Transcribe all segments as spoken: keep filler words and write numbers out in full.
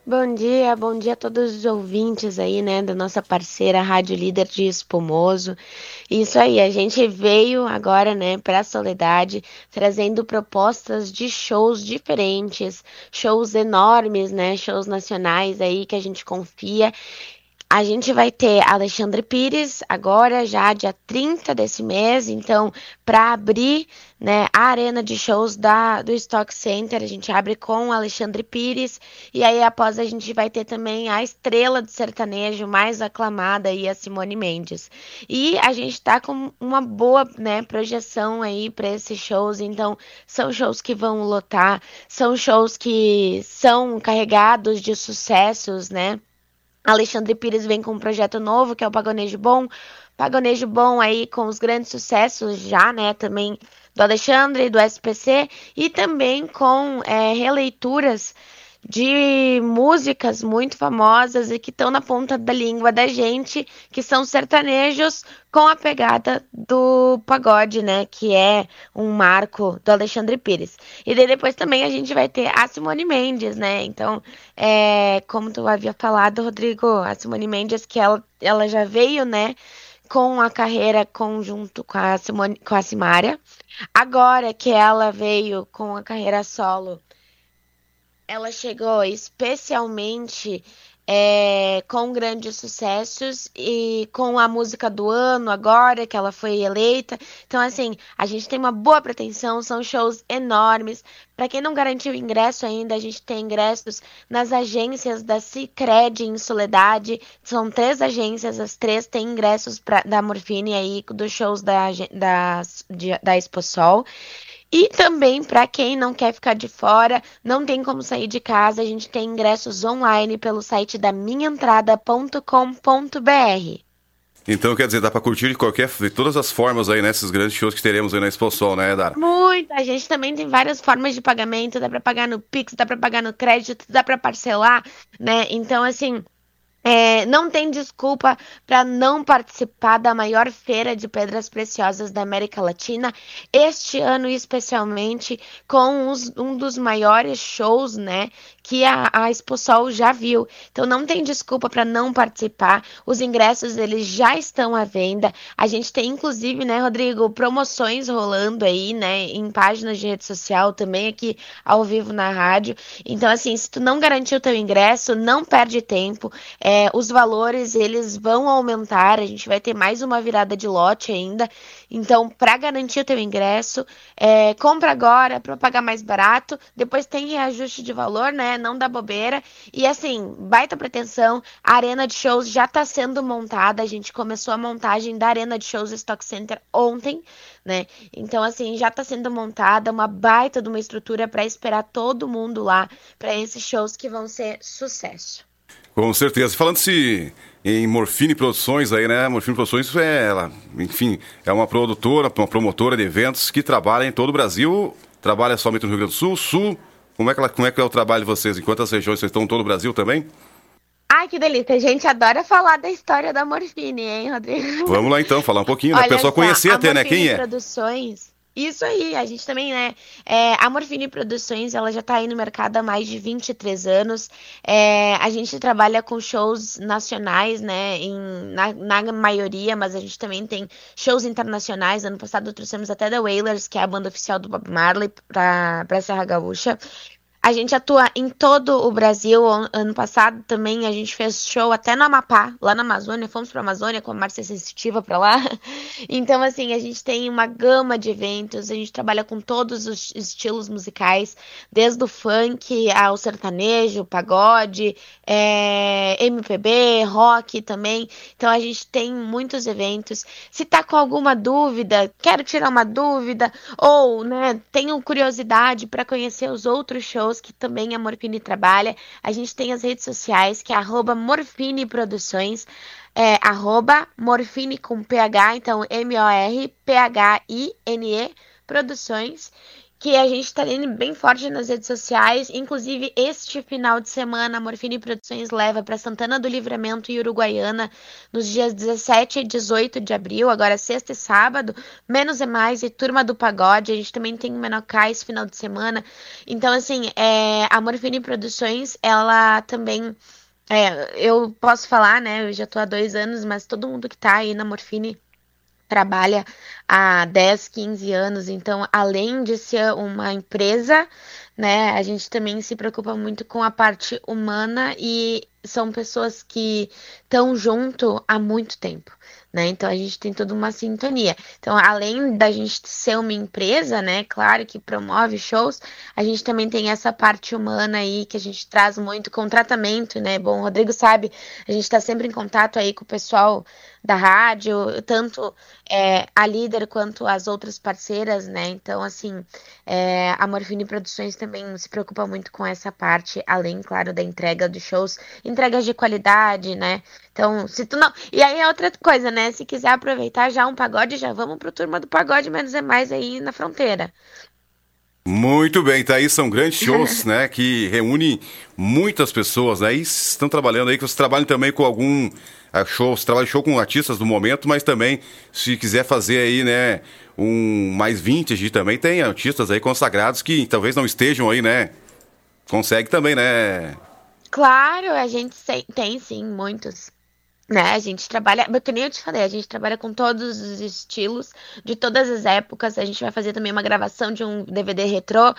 Bom dia, bom dia a todos os ouvintes aí, né, da nossa parceira Rádio Líder de Espumoso. Isso aí, a gente veio agora, né, para a Soledade, trazendo propostas de shows diferentes, shows enormes, né, shows nacionais aí que a gente confia. A gente vai ter Alexandre Pires agora, já dia trinta desse mês, então, para abrir, né, a arena de shows da, do Stock Center, a gente abre com Alexandre Pires, e aí após a gente vai ter também a estrela do sertanejo mais aclamada aí, a Simone Mendes. E a gente tá com uma boa, né, projeção aí para esses shows, então são shows que vão lotar, são shows que são carregados de sucessos, né? Alexandre Pires vem com um projeto novo, que é o Pagonejo Bom. Pagonejo Bom aí com os grandes sucessos já, né, também do Alexandre, do S P C, e também com é, releituras de músicas muito famosas e que estão na ponta da língua da gente, que são sertanejos com a pegada do pagode, né, que é um marco do Alexandre Pires. E daí depois também a gente vai ter a Simone Mendes, né, então, é, como tu havia falado, Rodrigo, a Simone Mendes, que ela, ela já veio, né, com a carreira conjunto com a, Simone, com a Simária, agora que ela veio com a carreira solo, ela chegou especialmente é, com grandes sucessos e com a música do ano agora, que ela foi eleita. Então, assim, a gente tem uma boa pretensão, são shows enormes. Para quem não garantiu ingresso ainda, a gente tem ingressos nas agências da Sicredi em Soledade. São três agências, as três têm ingressos pra, da Morfine aí, dos shows da, da, de, da Exposol. E também, para quem não quer ficar de fora, não tem como sair de casa, a gente tem ingressos online pelo site da minha entrada ponto com ponto b r. Então, quer dizer, dá para curtir de qualquer, de todas as formas aí, né? Esses grandes shows que teremos aí na Exposol, né, Dara? Muito! A gente também tem várias formas de pagamento, dá para pagar no Pix, dá para pagar no crédito, dá para parcelar, né? Então, assim, É, não tem desculpa para não participar da maior feira de pedras preciosas da América Latina, este ano especialmente com os, um dos maiores shows, né, que a, a Exposol já viu. Então não tem desculpa para não participar. Os ingressos eles já estão à venda. A gente tem inclusive, né, Rodrigo, promoções rolando aí, né, em páginas de rede social também aqui ao vivo na rádio. Então assim, se tu não garantiu o teu ingresso, não perde tempo. É, É, os valores eles vão aumentar, a gente vai ter mais uma virada de lote ainda. Então, para garantir o teu ingresso, é, compra agora para pagar mais barato. Depois tem reajuste de valor, né? Não dá bobeira. E assim, baita pretensão. A arena de shows já está sendo montada. A gente começou a montagem da arena de shows Stock Center ontem, né? Então, assim, já está sendo montada uma baita de uma estrutura para esperar todo mundo lá para esses shows que vão ser sucesso. Com certeza. Falando-se em Morfine Produções aí, né? Morfine Produções é, ela, enfim, é uma produtora, uma promotora de eventos que trabalha em todo o Brasil. Trabalha somente no Rio Grande do Sul, Sul. Como é que, ela, como é, que é o trabalho de vocês? Em quantas regiões vocês estão em todo o Brasil também? Ai, que delícia. A gente adora falar da história da Morfine, hein, Rodrigo? Vamos lá então, falar um pouquinho, né? Olha A pessoa só, conhecer a até, né? Morfine Quem é? Produções. Isso aí, a gente também, né? É, a Morfine Produções, ela já tá aí no mercado há mais de vinte e três anos. É, a gente trabalha com shows nacionais, né? Em, na, na maioria, mas a gente também tem shows internacionais. Ano passado trouxemos até The Wailers, que é a banda oficial do Bob Marley, pra, pra Serra Gaúcha. A gente atua em todo o Brasil. Ano passado também a gente fez show até no Amapá, lá na Amazônia. Fomos para a Amazônia com a Márcia Sensitiva para lá. Então, assim, a gente tem uma gama de eventos. A gente trabalha com todos os estilos musicais, desde o funk ao sertanejo, pagode, é, M P B, rock também. Então, a gente tem muitos eventos. Se tá com alguma dúvida, quero tirar uma dúvida, ou, né, tenho curiosidade para conhecer os outros shows que também a Morfine trabalha. A gente tem as redes sociais, que é arroba Morfine Produções, é, arroba Morfine com P H, então M O R P H I N E Produções. que a gente tá indo bem forte nas redes sociais. Inclusive, este final de semana, a Morfine Produções leva para Santana do Livramento e Uruguaiana nos dias dezessete e dezoito de abril, agora sexta e sábado, Menos é Mais e Turma do Pagode. A gente também tem o Menocai esse final de semana. Então, assim, é, a Morfine Produções, ela também... É, eu posso falar, né? Eu já tô há dois anos, mas todo mundo que tá aí na Morfine trabalha há dez, quinze anos, então além de ser uma empresa, né, a gente também se preocupa muito com a parte humana e são pessoas que estão junto há muito tempo, né? Então a gente tem toda uma sintonia. Então, além da gente ser uma empresa, né, claro que promove shows, a gente também tem essa parte humana aí que a gente traz muito com tratamento, né? Bom, o Rodrigo sabe, a gente está sempre em contato aí com o pessoal da rádio, tanto é, a líder quanto as outras parceiras, né? Então, assim, é, a Morfine Produções também se preocupa muito com essa parte, além, claro, da entrega dos shows, entregas de qualidade, né? Então, se tu não. E aí é outra coisa, né? Se quiser aproveitar já um pagode, já vamos pro Turma do Pagode, Menos é Mais aí na fronteira. Muito bem, tá aí, são grandes shows, né, que reúnem muitas pessoas, né, e estão trabalhando aí, que vocês trabalham também com algum uh, show, você trabalha show com artistas do momento, mas também, se quiser fazer aí, né, um mais vintage também, tem artistas aí consagrados que talvez não estejam aí, né, consegue também, né? Claro, a gente se- tem sim, muitos. Né, a gente trabalha, que nem eu te falei, a gente trabalha com todos os estilos, de todas as épocas. A gente vai fazer também uma gravação de um D V D retrô.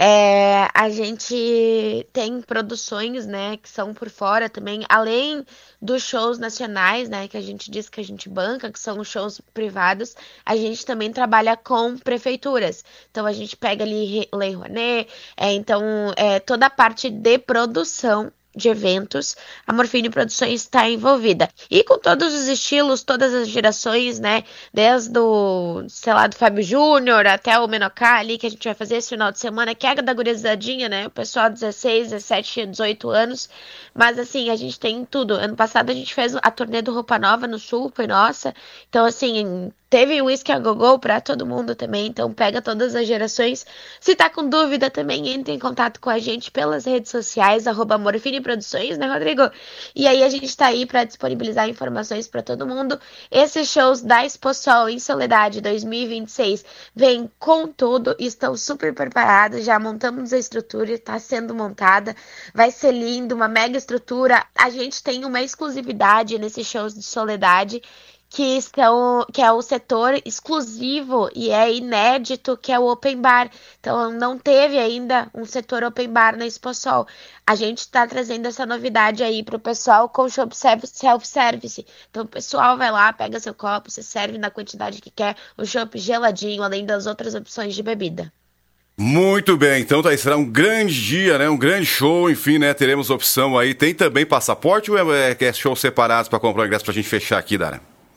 É, a gente tem produções, né, que são por fora também, além dos shows nacionais, né, que a gente diz que a gente banca, que são os shows privados. A gente também trabalha com prefeituras. Então a gente pega ali Re- Lei Rouanet, é, então é, toda a parte de produção de eventos, a Morfine Produções está envolvida. E com todos os estilos, todas as gerações, né? Desde o, sei lá, do Fábio Júnior até o Menocá ali, que a gente vai fazer esse final de semana, que é da gurizadinha, né? O pessoal dezesseis, dezessete, dezoito anos. Mas assim, a gente tem tudo. Ano passado a gente fez a turnê do Roupa Nova no Sul, foi nossa. Então, assim, teve o Whisky a Gogô pra todo mundo também. Então, pega todas as gerações. Se tá com dúvida também, entre em contato com a gente pelas redes sociais, arroba Morfine Produções, né, Rodrigo? E aí a gente tá aí para disponibilizar informações para todo mundo. Esses shows da Exposol em Soledade dois mil e vinte e seis vêm com tudo, estão super preparados, já montamos a estrutura, está sendo montada, vai ser lindo, uma mega estrutura. A gente tem uma exclusividade nesses shows de Soledade, que, são, que é o setor exclusivo e é inédito, que é o Open Bar. Então, não teve ainda um setor Open Bar na Exposol. A gente está trazendo essa novidade aí para o pessoal com shop self-service. Então, o pessoal vai lá, pega seu copo, se serve na quantidade que quer, o chopp geladinho, além das outras opções de bebida. Muito bem, então tá, será um grande dia, né, um grande show, enfim, né, teremos opção aí. Tem também passaporte ou é, é show separados para comprar o ingresso pra gente fechar aqui, Dara?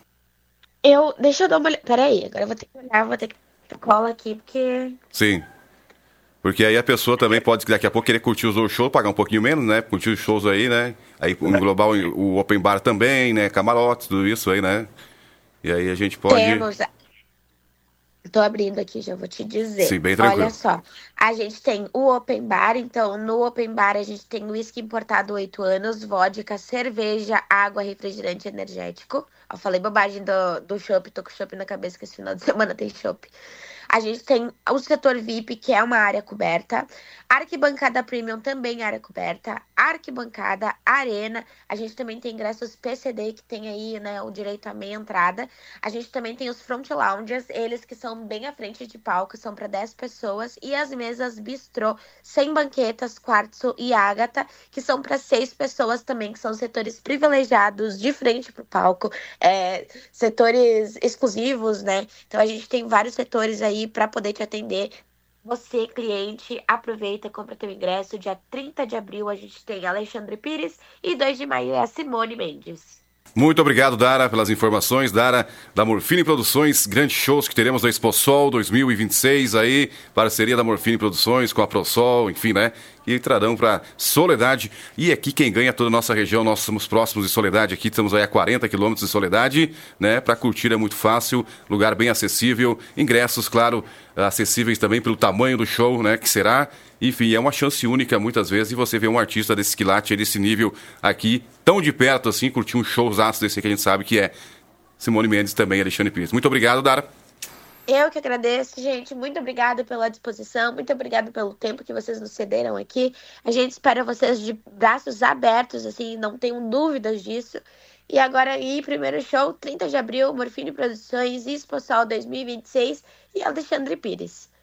Eu, deixa eu dar uma olhada. Peraí, agora eu vou ter que olhar, vou ter que cola aqui, porque. Sim. Porque aí a pessoa também pode, daqui a pouco, querer curtir os shows, pagar um pouquinho menos, né? Curtir os shows aí, né? Aí englobar o, o Open Bar também, né? Camarotes, tudo isso aí, né? E aí a gente pode... Temos. Tô abrindo aqui, já vou te dizer. Sim, bem tranquilo. Olha só, a gente tem o Open Bar, então no Open Bar a gente tem uísque importado oito anos, vodka, cerveja, água, refrigerante energético. Eu falei bobagem do, do chopp, tô com chopp na cabeça que esse final de semana tem chopp. A gente tem o setor V I P, que é uma área coberta. Arquibancada Premium também área coberta. Arquibancada, Arena. A gente também tem ingressos P C D, que tem aí, né, o direito à meia entrada. A gente também tem os front lounges, eles que são bem à frente de palco, são para dez pessoas. E as mesas bistrô, sem banquetas, quartzo e ágata, que são para seis pessoas também, que são setores privilegiados, de frente pro palco. É, setores exclusivos, né? Então a gente tem vários setores aí para poder te atender. Você, cliente, aproveita, compra teu ingresso. Dia trinta de abril a gente tem Alexandre Pires e dois de maio é a Simone Mendes. Muito obrigado, Dara, pelas informações. Dara, da Morfine Produções, grandes shows que teremos da ExpoSol dois mil e vinte e seis aí, parceria da Morfine Produções com a ProSol, enfim, né? E trarão para Soledade. E aqui quem ganha é toda a nossa região, nós somos próximos de Soledade, aqui estamos aí a quarenta quilômetros de Soledade, né? Para curtir é muito fácil, lugar bem acessível, ingressos, claro, acessíveis também pelo tamanho do show, né? Que será. Enfim, é uma chance única muitas vezes de você ver um artista desse quilate, desse nível aqui, tão de perto assim, curtir um showzaço desse que a gente sabe que é Simone Mendes também, Alexandre Pires. Muito obrigado, Dara. Eu que agradeço, gente. Muito obrigada pela disposição, muito obrigada pelo tempo que vocês nos cederam aqui. A gente espera vocês de braços abertos, assim, não tenham dúvidas disso. E agora aí, primeiro show, trinta de abril, Morfine Produções, ExpoSol dois mil e vinte e seis e Alexandre Pires.